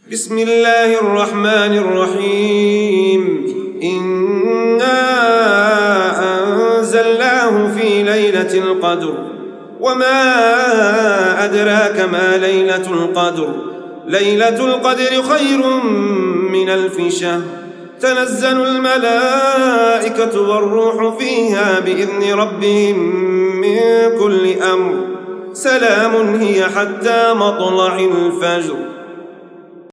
بسم الله الرحمن الرحيم إنا أنزلناه في ليلة القدر وما أدراك ما ليلة القدر ليلة القدر خير من 1000 شهر تنزل الملائكة والروح فيها بإذن ربهم من كل أمر سلام هي حتى مطلع الفجر